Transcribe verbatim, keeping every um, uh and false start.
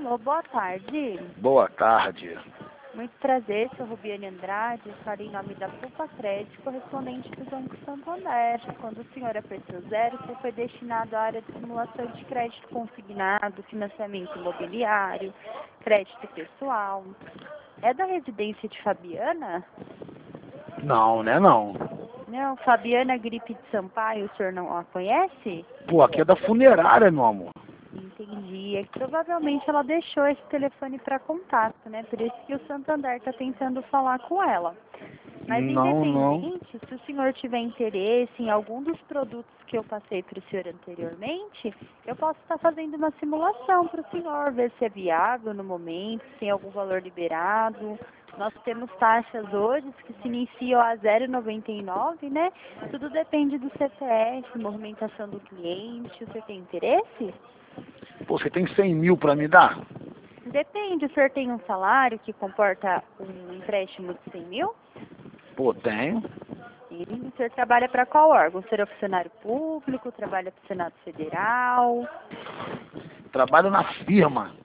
Alô, boa tarde. Boa tarde. Muito prazer, sou Rubiane Andrade, falo em nome da Pupa Crédito, correspondente do Banco Santander. Quando o senhor apertou zero, você foi destinado à área de simulação de crédito consignado, financiamento imobiliário, crédito pessoal. É da residência de Fabiana? Não, né não. Não, Fabiana Gripe de Sampaio, o senhor não a conhece? Pô, aqui é da funerária, meu amor. Entendi. É que provavelmente ela deixou esse telefone para contato, né? Por isso que o Santander está tentando falar com ela. Mas Não, não. independente, se o senhor tiver interesse em algum dos produtos que eu passei para o senhor anteriormente, eu posso estar fazendo uma simulação para o senhor, ver se é viável no momento, se tem algum valor liberado. Nós temos taxas hoje que se iniciam a zero vírgula noventa e nove, né? Tudo depende do C P F, movimentação do cliente. Você tem interesse? Pô, você tem cem mil pra me dar? Depende, o senhor tem um salário que comporta um empréstimo de cem mil? Pô, tenho. E o senhor trabalha para qual órgão? O senhor é funcionário público, trabalha para o Senado Federal? Trabalho na firma.